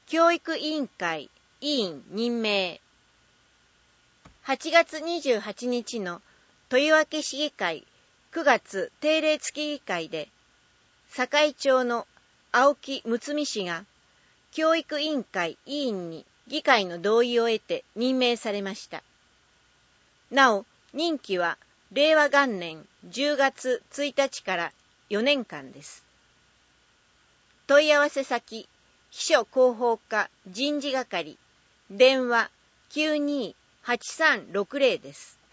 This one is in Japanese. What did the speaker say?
教育委員会委員任命。8月28日の豊明市議会9月定例付議会で、堺町の青木睦美氏が教育委員会委員に議会の同意を得て任命されました。なお、任期は令和元年10月1日から4年間です。問い合わせ先、秘書広報課人事係、電話928360です。